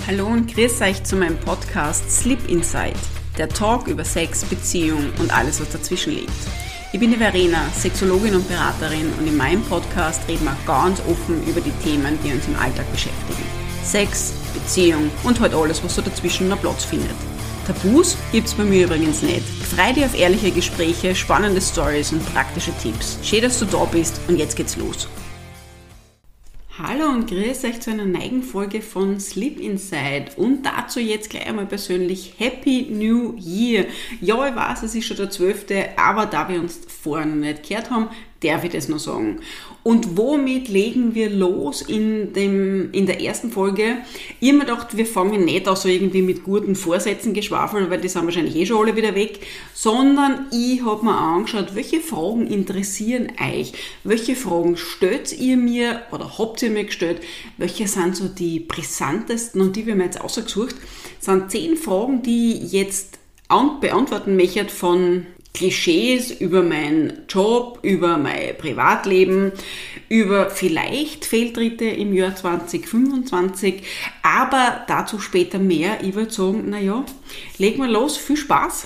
Hallo und grüß euch zu meinem Podcast Sleep Inside, der Talk über Sex, Beziehung und alles, was dazwischen liegt. Ich bin die Verena, Sexologin und Beraterin, und in meinem Podcast reden wir ganz offen über die Themen, die uns im Alltag beschäftigen. Sex, Beziehung und halt alles, was so dazwischen noch Platz findet. Tabus gibt's bei mir übrigens nicht. Freu dich auf ehrliche Gespräche, spannende Stories und praktische Tipps. Schön, dass du da bist, und jetzt geht's los. Hallo und grüß euch zu einer neuen Folge von Sleep Inside und dazu jetzt gleich einmal persönlich Happy New Year. Ja, ich weiß, es ist schon der 12., aber da wir uns vorher noch nicht gehört haben, darf ich das noch sagen. Und womit legen wir los in der ersten Folge? Ich habe mir gedacht, wir fangen nicht an so irgendwie mit guten Vorsätzen geschwafelt, weil die sind wahrscheinlich eh schon alle wieder weg, sondern ich habe mir angeschaut, welche Fragen interessieren euch? Welche Fragen stellt ihr mir oder habt ihr mir gestellt? Welche sind so die brisantesten, und die wir mir jetzt ausgesucht? Das sind 10 Fragen, die ich jetzt beantworten möchte, von Klischees über meinen Job, über mein Privatleben, über vielleicht Fehltritte im Jahr 2025, aber dazu später mehr. Ich würde sagen, legen wir los, viel Spaß.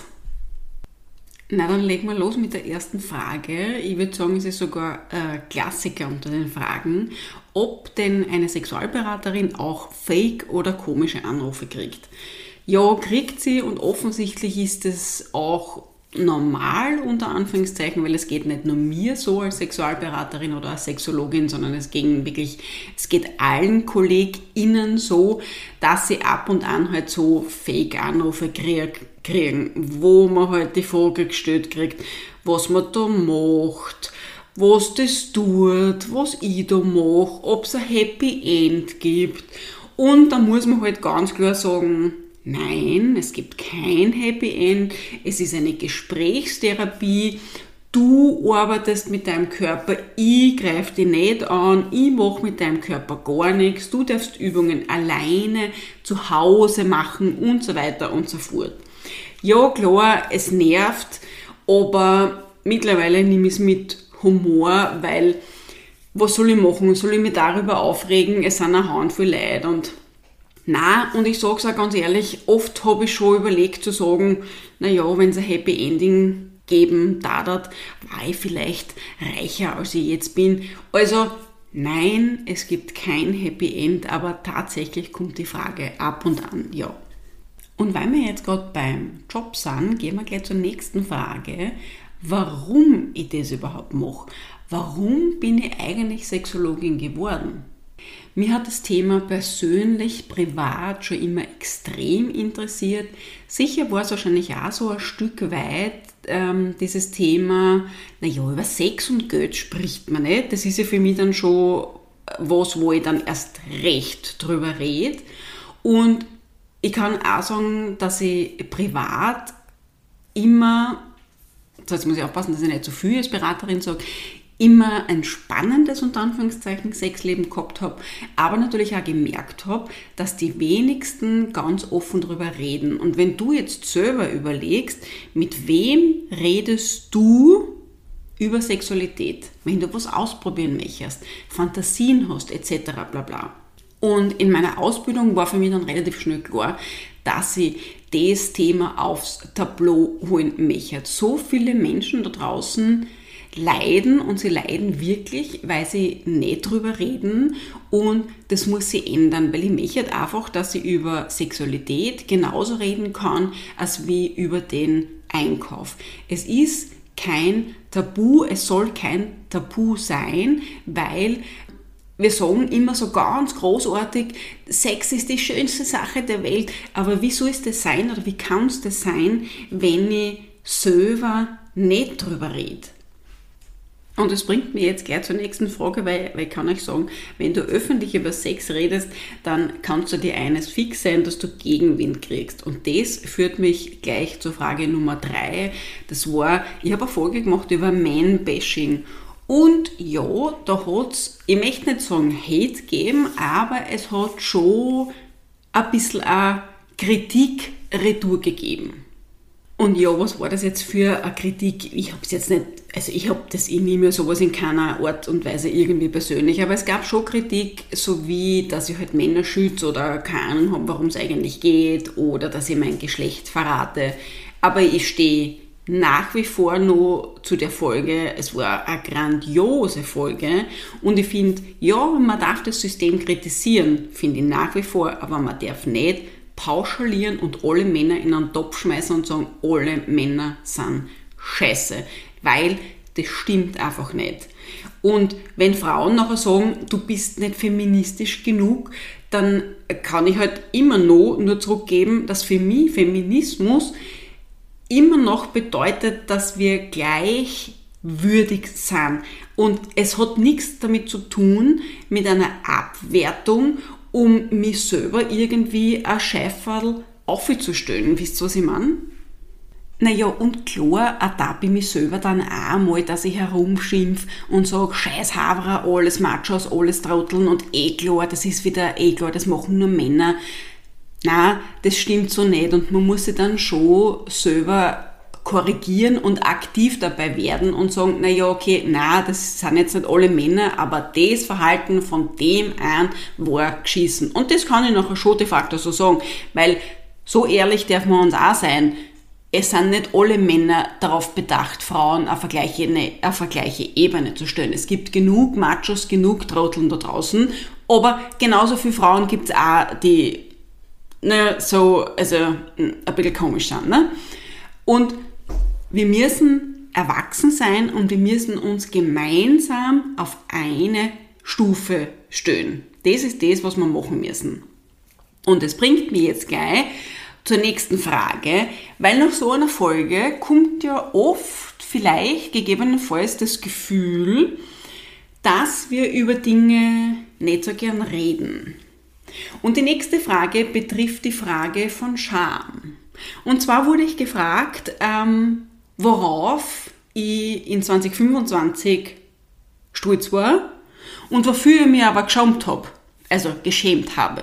Dann legen wir los mit der ersten Frage. Ich würde sagen, es ist sogar ein Klassiker unter den Fragen, ob denn eine Sexualberaterin auch fake oder komische Anrufe kriegt. Ja, kriegt sie, und offensichtlich ist es auch normal, unter Anführungszeichen, weil es geht nicht nur mir so als Sexualberaterin oder als Sexologin, sondern es geht allen KollegInnen so, dass sie ab und an halt so Fake-Anrufe kriegen, wo man halt die Frage gestellt kriegt, was man da macht, was das tut, was ich da mache, ob es ein Happy End gibt. Und da muss man halt ganz klar sagen, nein, es gibt kein Happy End, es ist eine Gesprächstherapie, du arbeitest mit deinem Körper, ich greife dich nicht an, ich mache mit deinem Körper gar nichts, du darfst Übungen alleine zu Hause machen und so weiter und so fort. Ja klar, es nervt, aber mittlerweile nehme ich es mit Humor, weil was soll ich machen? Soll ich mich darüber aufregen? Es sind eine Handvoll Leute und ich sage es auch ganz ehrlich, oft habe ich schon überlegt zu sagen, wenn es ein Happy Ending geben darf, war ich vielleicht reicher, als ich jetzt bin. Also nein, es gibt kein Happy End, aber tatsächlich kommt die Frage ab und an, ja. Und weil wir jetzt gerade beim Job sind, gehen wir gleich zur nächsten Frage, warum ich das überhaupt mache. Warum bin ich eigentlich Sexologin geworden? Mir hat das Thema persönlich, privat schon immer extrem interessiert. Sicher war es wahrscheinlich auch so ein Stück weit dieses Thema, über Sex und Geld spricht man nicht. Das ist ja für mich dann schon was, wo ich dann erst recht drüber rede. Und ich kann auch sagen, dass ich privat immer, jetzt muss ich aufpassen, dass ich nicht zu viel als Beraterin sage, immer ein spannendes, unter Anführungszeichen, Sexleben gehabt habe, aber natürlich auch gemerkt habe, dass die wenigsten ganz offen darüber reden. Und wenn du jetzt selber überlegst, mit wem redest du über Sexualität, wenn du was ausprobieren möchtest, Fantasien hast, etc. bla bla. Und in meiner Ausbildung war für mich dann relativ schnell klar, dass ich das Thema aufs Tableau holen möchte. So viele Menschen da draußen leiden, und sie leiden wirklich, weil sie nicht drüber reden, und das muss sie ändern, weil ich möchte einfach, dass sie über Sexualität genauso reden kann, als wie über den Einkauf. Es ist kein Tabu, es soll kein Tabu sein, weil wir sagen immer so ganz großartig, Sex ist die schönste Sache der Welt, aber wie soll es das sein oder wie kann es das sein, wenn ich selber nicht drüber rede? Und das bringt mich jetzt gleich zur nächsten Frage, weil ich kann euch sagen, wenn du öffentlich über Sex redest, dann kannst du dir eines fix sein, dass du Gegenwind kriegst. Und das führt mich gleich zur Frage Nummer 3. Das war, ich habe eine Folge gemacht über Man-Bashing. Und ja, da hat es, ich möchte nicht sagen Hate gegeben, aber es hat schon ein bisschen eine Kritik retour gegeben. Und ja, was war das jetzt für eine Kritik? Ich habe das nie mehr sowas in keiner Art und Weise irgendwie persönlich, aber es gab schon Kritik, so wie, dass ich halt Männer schütze oder keine Ahnung habe, warum es eigentlich geht oder dass ich mein Geschlecht verrate. Aber ich stehe nach wie vor noch zu der Folge. Es war eine grandiose Folge und ich finde, ja, man darf das System kritisieren, finde ich nach wie vor, aber man darf nicht pauschalieren und alle Männer in einen Topf schmeißen und sagen, alle Männer sind scheiße, weil das stimmt einfach nicht. Und wenn Frauen nachher sagen, du bist nicht feministisch genug, dann kann ich halt immer noch nur zurückgeben, dass für mich Feminismus immer noch bedeutet, dass wir gleichwürdig sind. Und es hat nichts damit zu tun, mit einer Abwertung, um mich selber irgendwie ein Scheiferl aufzustellen. Wisst ihr, was ich meine? Naja, und klar, auch da bin ich selber dann auch mal, dass ich herumschimpf und sage, scheiß Haverer, alles Machos, alles Trotteln und klar, das ist wieder klar, das machen nur Männer. Nein, das stimmt so nicht und man muss sich dann schon selber korrigieren und aktiv dabei werden und sagen, naja, okay, nein, das sind jetzt nicht alle Männer, aber das Verhalten von dem einen war geschissen. Und das kann ich nachher schon de facto so sagen, weil so ehrlich darf man uns auch sein, es sind nicht alle Männer darauf bedacht, Frauen auf eine gleiche Ebene zu stellen. Es gibt genug Machos, genug Trotteln da draußen, aber genauso viele Frauen gibt es auch, die ein bisschen komisch sind. Ne? Und wir müssen erwachsen sein und wir müssen uns gemeinsam auf eine Stufe stellen. Das ist das, was wir machen müssen. Und das bringt mich jetzt gleich zur nächsten Frage, weil nach so einer Folge kommt ja oft vielleicht gegebenenfalls das Gefühl, dass wir über Dinge nicht so gern reden. Und die nächste Frage betrifft die Frage von Scham. Und zwar wurde ich gefragt, worauf ich in 2025 stolz war und wofür ich mich aber geschämt habe.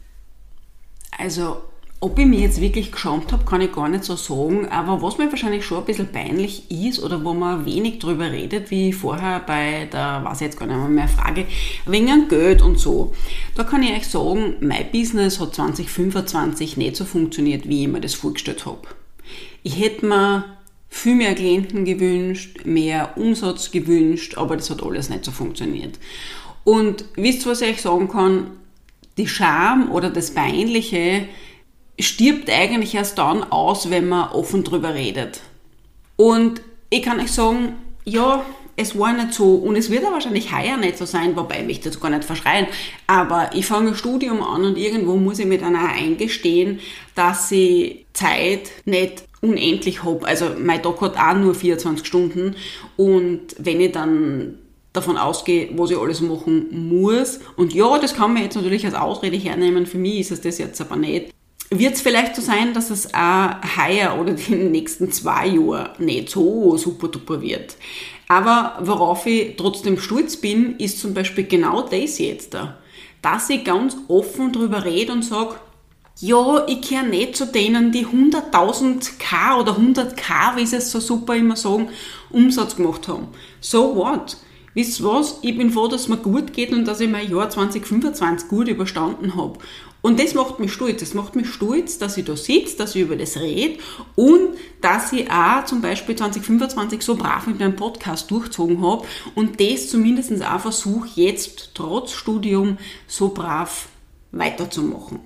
Also, ob ich mich jetzt wirklich geschämt habe, kann ich gar nicht so sagen, aber was mir wahrscheinlich schon ein bisschen peinlich ist oder wo man wenig drüber redet, wie vorher bei der, weiß ich jetzt gar nicht mehr Frage, wegen Geld und so. Da kann ich euch sagen, mein Business hat 2025 nicht so funktioniert, wie ich mir das vorgestellt habe. Ich hätte mir viel mehr Klienten gewünscht, mehr Umsatz gewünscht, aber das hat alles nicht so funktioniert. Und wisst ihr, was ich euch sagen kann? Die Scham oder das Peinliche stirbt eigentlich erst dann aus, wenn man offen drüber redet. Und ich kann euch sagen, ja, es war nicht so und es wird ja wahrscheinlich heuer nicht so sein, wobei ich möchte das gar nicht verschreien, aber ich fange ein Studium an und irgendwo muss ich mir dann auch eingestehen, dass ich Zeit nicht unendlich habe. Also mein Tag hat auch nur 24 Stunden und wenn ich dann davon ausgehe, was ich alles machen muss, und ja, das kann man jetzt natürlich als Ausrede hernehmen, für mich ist es das jetzt aber nicht, wird es vielleicht so sein, dass es auch heuer oder die nächsten 2 Jahre nicht so super duper wird. Aber worauf ich trotzdem stolz bin, ist zum Beispiel genau das jetzt da. Dass ich ganz offen drüber rede und sage, ja, ich gehöre nicht zu denen, die 100.000 K oder 100k, wie sie es so super immer sagen, Umsatz gemacht haben. So what? Wisst ihr was? Ich bin froh, dass es mir gut geht und dass ich mein Jahr 2025 gut überstanden habe. Und das macht mich stolz. Es macht mich stolz, dass ich da sitze, dass ich über das rede und dass ich auch zum Beispiel 2025 so brav mit meinem Podcast durchgezogen habe und das zumindest auch versuche, jetzt trotz Studium so brav weiterzumachen.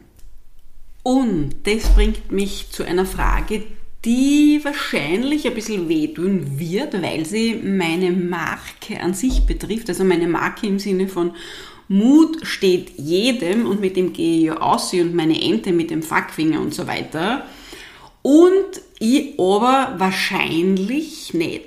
Und das bringt mich zu einer Frage, die wahrscheinlich ein bisschen wehtun wird, weil sie meine Marke an sich betrifft. Also meine Marke im Sinne von Mut steht jedem und mit dem gehe ich ja aus und meine Ente mit dem Fackfinger und so weiter. Und ich aber wahrscheinlich nicht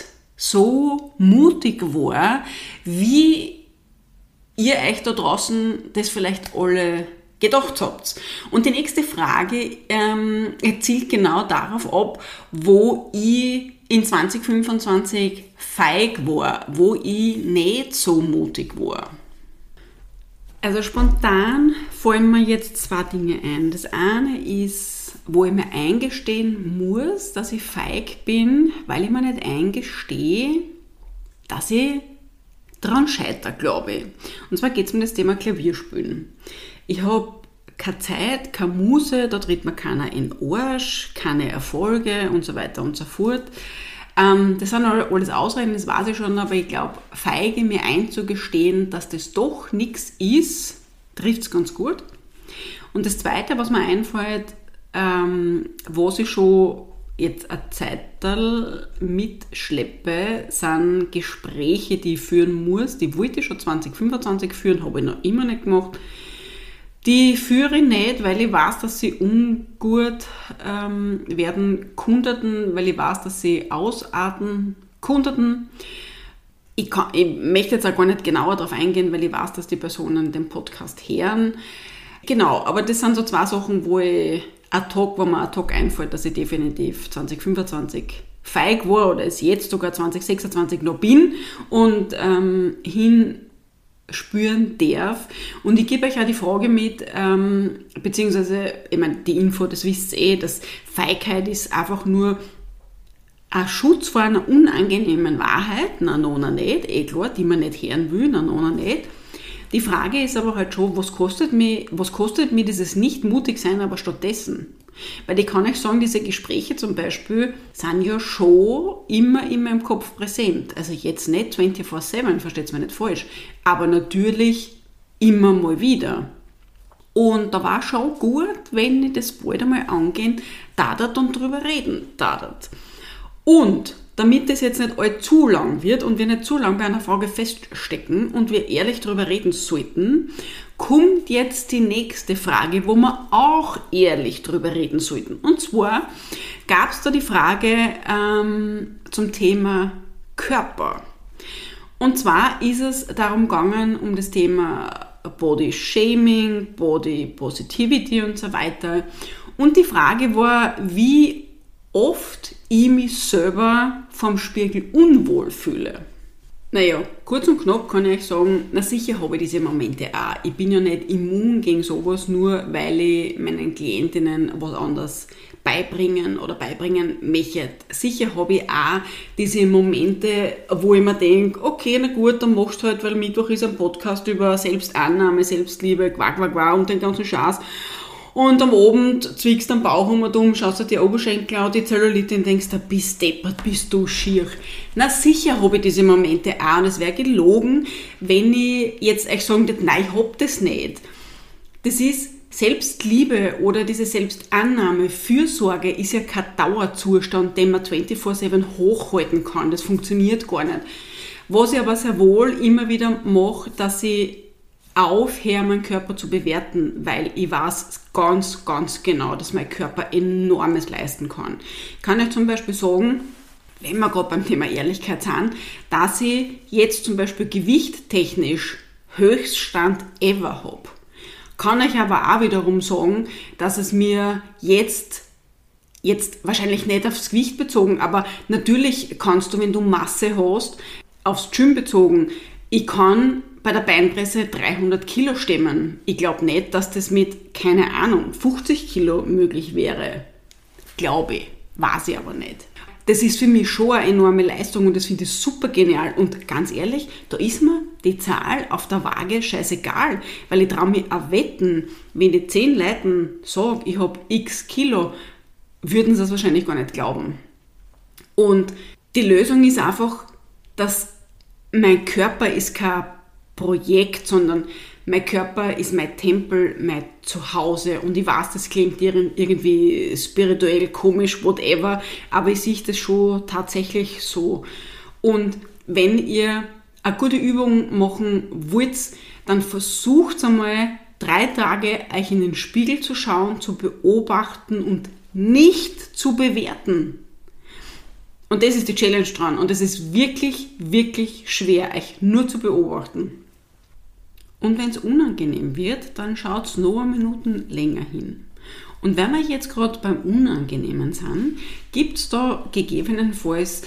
so mutig war, wie ihr euch da draußen das vielleicht alle gedacht habt. Und die nächste Frage zielt genau darauf ab, wo ich in 2025 feig war, wo ich nicht so mutig war. Also spontan fallen mir jetzt 2 Dinge ein. Das eine ist wo ich mir eingestehen muss, dass ich feig bin, weil ich mir nicht eingestehe, dass ich dran scheitere, glaube ich. Und zwar geht es um das Thema Klavierspielen. Ich habe keine Zeit, keine Muse, da tritt mir keiner in den Arsch, keine Erfolge und so weiter und so fort. Das sind alles Ausreden, das weiß ich schon, aber ich glaube, feige mir einzugestehen, dass das doch nichts ist, trifft es ganz gut. Und das Zweite, was mir einfällt, was ich schon jetzt eine Zeit mitschleppe, sind Gespräche, die ich führen muss. Die wollte ich schon 2025 führen, habe ich noch immer nicht gemacht. Die führe ich nicht, weil ich weiß, dass sie ungut werden kunderten, weil ich weiß, dass sie ausarten kunderten. Ich möchte jetzt auch gar nicht genauer darauf eingehen, weil ich weiß, dass die Personen den Podcast hören. Genau, aber das sind so zwei Sachen, wo mir ad hoc einfällt, dass ich definitiv 2025 feig war oder es jetzt sogar 2026 noch bin und hinspüren darf. Und ich gebe euch auch die Frage mit, beziehungsweise, ich meine, die Info, das wisst ihr dass Feigheit ist einfach nur ein Schutz vor einer unangenehmen Wahrheit, noch nicht, klar, die man nicht hören will, noch nicht. Die Frage ist aber halt schon, was kostet mir dieses Nicht-Mutig-Sein aber stattdessen? Weil ich kann euch sagen, diese Gespräche zum Beispiel sind ja schon immer in meinem Kopf präsent. Also jetzt nicht 24/7, versteht es mir nicht falsch, aber natürlich immer mal wieder. Und da war schon gut, wenn ich das bald einmal angehen darf und drüber reden darf. Und damit das jetzt nicht allzu lang wird und wir nicht zu lang bei einer Frage feststecken und wir ehrlich darüber reden sollten, kommt jetzt die nächste Frage, wo wir auch ehrlich darüber reden sollten. Und zwar gab es da die Frage zum Thema Körper. Und zwar ist es darum gegangen, um das Thema Body Shaming, Body Positivity und so weiter. Und die Frage war, wie oft ich mich selber vom Spiegel unwohl fühle. Naja, kurz und knapp kann ich euch sagen, na sicher habe ich diese Momente auch. Ich bin ja nicht immun gegen sowas, nur weil ich meinen Klientinnen was anderes beibringen möchte. Sicher habe ich auch diese Momente, wo ich mir denke, okay, na gut, dann machst du halt, weil Mittwoch ist ein Podcast über Selbstannahme, Selbstliebe, und den ganzen Scheiß. Und am Abend zwickst du den Bauch um, schaust dir die Oberschenkel an, die Zellulite und denkst, da bist deppert, bist du schier. Na sicher habe ich diese Momente auch und es wäre gelogen, wenn ich jetzt euch sagen würde, nein, ich hab das nicht. Das ist Selbstliebe oder diese Selbstannahme, Fürsorge ist ja kein Dauerzustand, den man 24/7 hochhalten kann. Das funktioniert gar nicht. Was ich aber sehr wohl immer wieder mache, dass ich aufhöre, meinen Körper zu bewerten, weil ich weiß ganz, ganz genau, dass mein Körper Enormes leisten kann. Ich kann euch zum Beispiel sagen, wenn wir gerade beim Thema Ehrlichkeit sind, dass ich jetzt zum Beispiel gewichttechnisch Höchststand ever habe. Kann euch aber auch wiederum sagen, dass es mir jetzt wahrscheinlich nicht aufs Gewicht bezogen, aber natürlich kannst du, wenn du Masse hast, aufs Gym bezogen, ich kann bei der Beinpresse 300 Kilo stemmen. Ich glaube nicht, dass das mit, 50 Kilo möglich wäre. Glaube ich, weiß ich aber nicht. Das ist für mich schon eine enorme Leistung und das finde ich super genial. Und ganz ehrlich, da ist mir die Zahl auf der Waage scheißegal, weil ich traue mich auch wetten, wenn ich 10 Leuten sage, ich habe x Kilo, würden sie das wahrscheinlich gar nicht glauben. Und die Lösung ist einfach, dass mein Körper ist kein Projekt, sondern mein Körper ist mein Tempel, mein Zuhause und ich weiß, das klingt irgendwie spirituell, komisch, whatever, aber ich sehe das schon tatsächlich so. Und wenn ihr eine gute Übung machen wollt, dann versucht einmal 3 Tage euch in den Spiegel zu schauen, zu beobachten und nicht zu bewerten. Und das ist die Challenge dran und es ist wirklich, wirklich schwer, euch nur zu beobachten. Und wenn es unangenehm wird, dann schaut es noch 1 Minute länger hin. Und wenn wir jetzt gerade beim Unangenehmen sind, gibt es da gegebenenfalls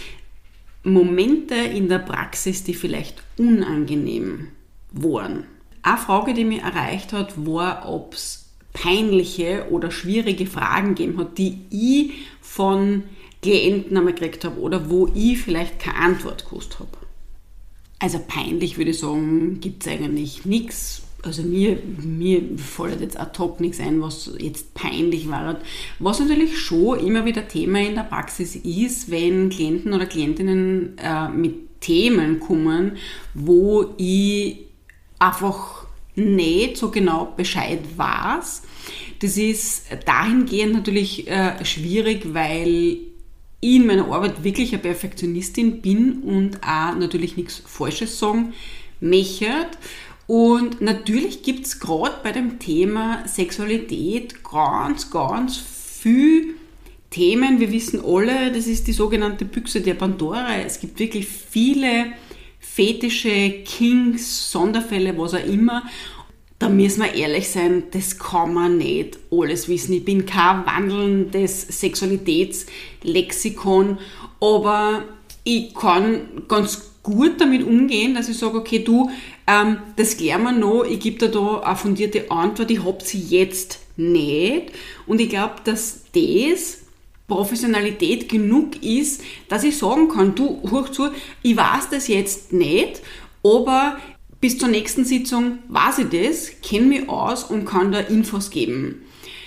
Momente in der Praxis, die vielleicht unangenehm waren. Eine Frage, die mich erreicht hat, war, ob es peinliche oder schwierige Fragen gegeben hat, die ich von Klienten einmal gekriegt habe oder wo ich vielleicht keine Antwort gewusst habe. Also peinlich würde ich sagen, gibt es eigentlich nichts. Also mir fällt jetzt ad hoc nichts ein, was jetzt peinlich war. Was natürlich schon immer wieder Thema in der Praxis ist, wenn Klienten oder Klientinnen mit Themen kommen, wo ich einfach nicht so genau Bescheid weiß. Das ist dahingehend natürlich schwierig, weil ich in meiner Arbeit wirklich eine Perfektionistin bin und auch natürlich nichts Falsches sagen möchte. Und natürlich gibt es gerade bei dem Thema Sexualität ganz, ganz viel Themen. Wir wissen alle, das ist die sogenannte Büchse der Pandora. Es gibt wirklich viele Fetische, Kinks, Sonderfälle, was auch immer. Da müssen wir ehrlich sein, das kann man nicht alles wissen. Ich bin kein wandelndes Sexualitätslexikon, aber ich kann ganz gut damit umgehen, dass ich sage, okay, du, das klären wir noch, ich gebe dir da eine fundierte Antwort, ich habe sie jetzt nicht. Und ich glaube, dass das Professionalität genug ist, dass ich sagen kann, du, hör zu, ich weiß das jetzt nicht, aber bis zur nächsten Sitzung weiß ich das, kenne mich aus und kann da Infos geben.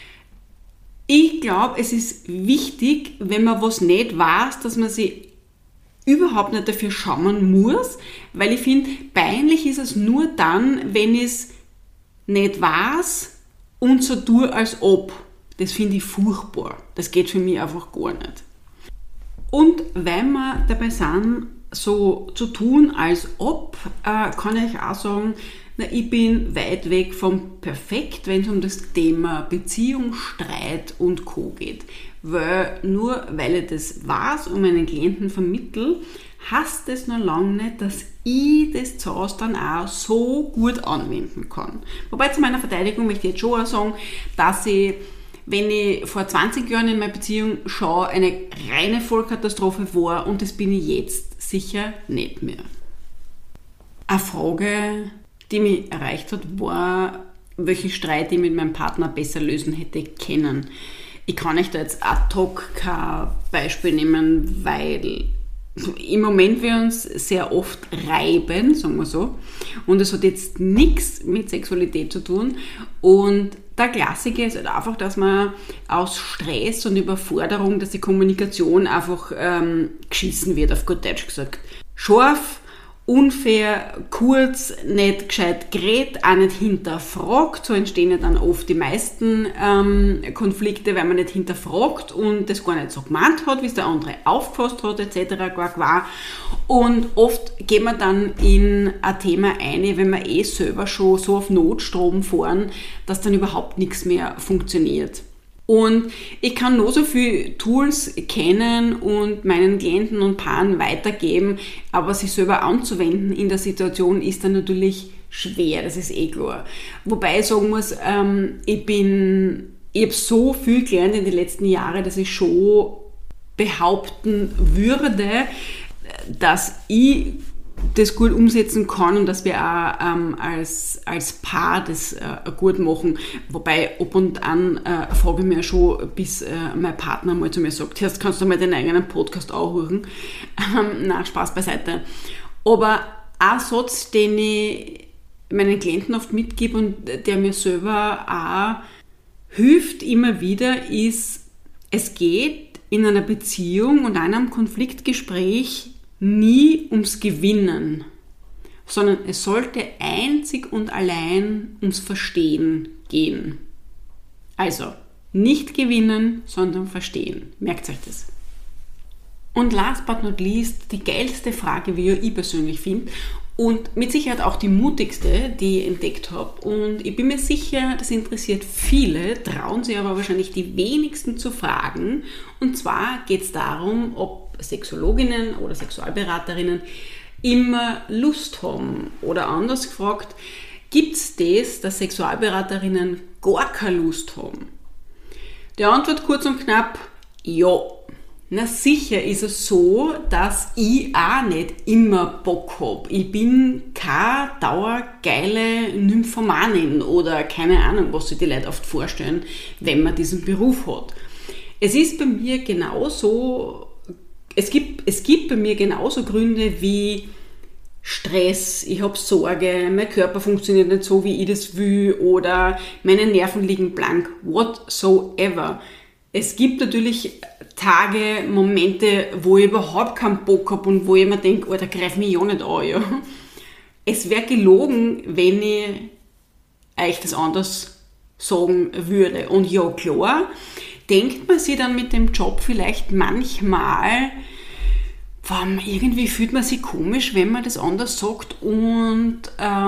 Ich glaube, es ist wichtig, wenn man was nicht weiß, dass man sich überhaupt nicht dafür schämen muss, weil ich finde, peinlich ist es nur dann, wenn ich es nicht weiß und so tue, als ob. Das finde ich furchtbar. Das geht für mich einfach gar nicht. Und weil wir dabei sind, so zu tun, als ob, kann ich auch sagen, ich bin weit weg vom Perfekt, wenn es um das Thema Beziehung, Streit und Co. geht. Nur weil ich das weiß und meinen Klienten vermittle, heißt das noch lange nicht, dass ich das zu Hause dann auch so gut anwenden kann. Wobei zu meiner Verteidigung möchte ich jetzt schon auch sagen, dass ich, wenn ich vor 20 Jahren in meiner Beziehung schaue, eine reine Vollkatastrophe war und das bin ich jetzt sicher nicht mehr. Eine Frage, die mich erreicht hat, war, welchen Streit ich mit meinem Partner besser lösen hätte können. Ich kann euch da jetzt ad hoc kein Beispiel nehmen, weil im Moment wir uns sehr oft reiben, sagen wir so. Und es hat jetzt nichts mit Sexualität zu tun. Und der Klassiker ist halt einfach, dass man aus Stress und Überforderung, dass die Kommunikation einfach geschissen wird, auf gut Deutsch gesagt. Scharf, unfair, kurz, nicht gescheit geredet, auch nicht hinterfragt. So entstehen ja dann oft die meisten Konflikte, weil man nicht hinterfragt und das gar nicht so gemeint hat, wie es der andere aufgefasst hat, etc. Und oft geht man dann in ein Thema ein, wenn man selber schon so auf Notstrom fahren, dass dann überhaupt nichts mehr funktioniert. Und ich kann nur so viele Tools kennen und meinen Klienten und Paaren weitergeben, aber sie selber anzuwenden in der Situation ist dann natürlich schwer, das ist klar. Wobei ich sagen muss, ich habe so viel gelernt in den letzten Jahren, dass ich schon behaupten würde, dass ich das gut umsetzen kann und dass wir auch als Paar das gut machen. Wobei ab und an frage ich mich schon, bis mein Partner mal zu mir sagt, jetzt kannst du mal den eigenen Podcast anhören. Nein, Spaß beiseite. Aber ein Satz, den ich meinen Klienten oft mitgebe und der mir selber auch hilft immer wieder, ist, es geht in einer Beziehung und einem Konfliktgespräch nie ums Gewinnen, sondern es sollte einzig und allein ums Verstehen gehen. Also, nicht gewinnen, sondern verstehen. Merkt euch das. Und last but not least, die geilste Frage, wie ich persönlich finde, und mit Sicherheit auch die mutigste, die ich entdeckt habe. Und ich bin mir sicher, das interessiert viele, trauen sich aber wahrscheinlich die wenigsten zu fragen. Und zwar geht es darum, ob Sexologinnen oder Sexualberaterinnen immer Lust haben. Oder anders gefragt, gibt es das, dass Sexualberaterinnen gar keine Lust haben? Die Antwort kurz und knapp, ja. Na sicher ist es so, dass ich auch nicht immer Bock habe. Ich bin keine dauergeile Nymphomanin oder keine Ahnung, was sich die Leute oft vorstellen, wenn man diesen Beruf hat. Es ist bei mir genauso, es gibt bei mir genauso Gründe wie Stress, ich habe Sorge, mein Körper funktioniert nicht so, wie ich das will oder meine Nerven liegen blank, whatsoever. Es gibt natürlich Tage, Momente, wo ich überhaupt keinen Bock habe und wo ich mir denke, Alter, greif mich ja nicht an. Ja. Es wäre gelogen, wenn ich euch das anders sagen würde. Und ja, klar, denkt man sich dann mit dem Job vielleicht manchmal, irgendwie fühlt man sich komisch, wenn man das anders sagt und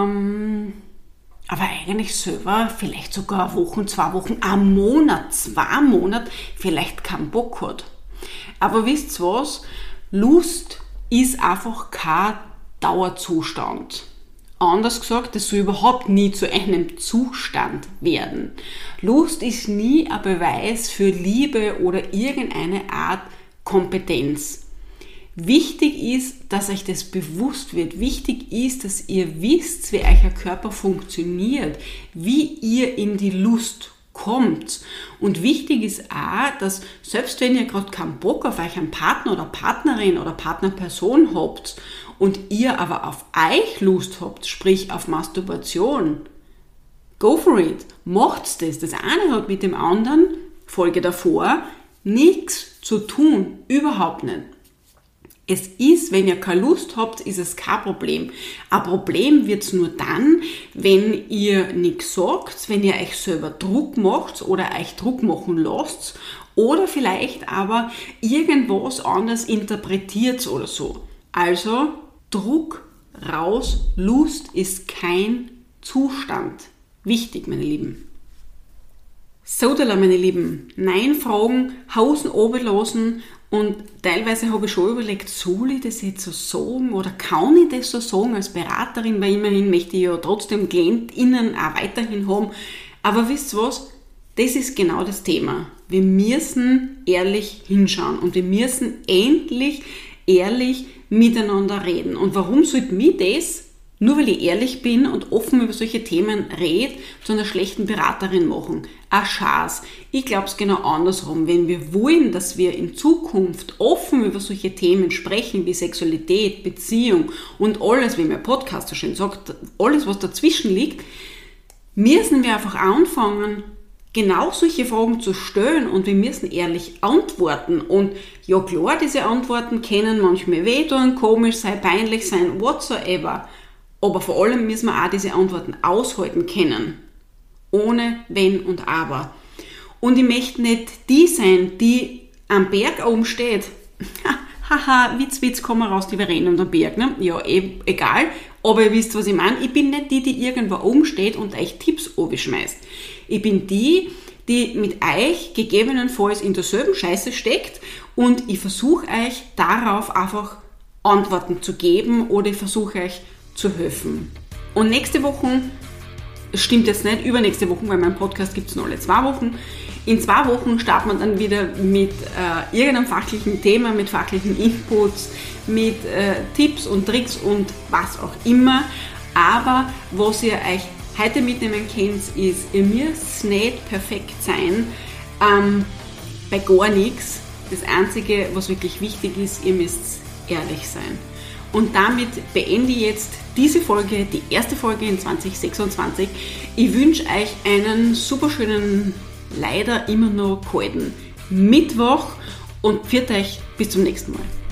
aber eigentlich selber vielleicht sogar eine Woche, 2 Wochen, einen Monat, 2 Monate vielleicht keinen Bock hat. Aber wisst ihr was? Lust ist einfach kein Dauerzustand. Anders gesagt, das soll überhaupt nie zu einem Zustand werden. Lust ist nie ein Beweis für Liebe oder irgendeine Art Kompetenz. Wichtig ist, dass euch das bewusst wird. Wichtig ist, dass ihr wisst, wie euer Körper funktioniert, wie ihr in die Lust kommt. Und wichtig ist auch, dass selbst wenn ihr gerade keinen Bock auf euch einen Partner oder Partnerin oder Partnerperson habt und ihr aber auf euch Lust habt, sprich auf Masturbation, go for it, macht's das. Das eine hat mit dem anderen, Folge davor, nichts zu tun, überhaupt nicht. Es ist, wenn ihr keine Lust habt, ist es kein Problem. Ein Problem wird es nur dann, wenn ihr nichts sagt, wenn ihr euch selber Druck macht oder euch Druck machen lasst oder vielleicht aber irgendwas anders interpretiert oder so. Also Druck raus, Lust ist kein Zustand. Wichtig, meine Lieben. So, meine Lieben, Nein fragen, Hosen runterlassen. Und teilweise habe ich schon überlegt, soll ich das jetzt so sagen oder kann ich das so sagen als Beraterin, weil immerhin möchte ich ja trotzdem KlientInnen auch weiterhin haben. Aber wisst ihr was? Das ist genau das Thema. Wir müssen ehrlich hinschauen und wir müssen endlich ehrlich miteinander reden. Und warum sollte mich das, nur weil ich ehrlich bin und offen über solche Themen rede, zu einer schlechten Beraterin machen? Ein Schatz. Ich glaube es genau andersrum. Wenn wir wollen, dass wir in Zukunft offen über solche Themen sprechen, wie Sexualität, Beziehung und alles, wie mein Podcast so schön sagt, alles, was dazwischen liegt, müssen wir einfach anfangen, genau solche Fragen zu stellen und wir müssen ehrlich antworten. Und ja klar, diese Antworten können manchmal wehtun, komisch sein, peinlich sein, whatsoever. Aber vor allem müssen wir auch diese Antworten aushalten können. Ohne Wenn und Aber. Und ich möchte nicht die sein, die am Berg oben steht. Haha, Witz, komm mal raus, die Verena und am Berg. Ne? Ja, egal. Aber ihr wisst, was ich meine. Ich bin nicht die irgendwo oben steht und euch Tipps schmeißt. Ich bin die mit euch gegebenenfalls in derselben Scheiße steckt und ich versuche euch darauf einfach Antworten zu geben oder ich versuche euch zu helfen. Und nächste Woche, stimmt jetzt nicht, übernächste Woche, weil mein Podcast gibt es nur alle 2 Wochen. In 2 Wochen starten wir dann wieder mit irgendeinem fachlichen Thema, mit fachlichen Inputs, mit Tipps und Tricks und was auch immer. Aber was ihr euch heute mitnehmen könnt, ist, ihr müsst nicht perfekt sein, bei gar nichts. Das Einzige, was wirklich wichtig ist, ihr müsst ehrlich sein. Und damit beende ich jetzt diese Folge, die erste Folge in 2026. Ich wünsche euch einen super schönen, leider immer noch kalten Mittwoch und pfiat euch bis zum nächsten Mal.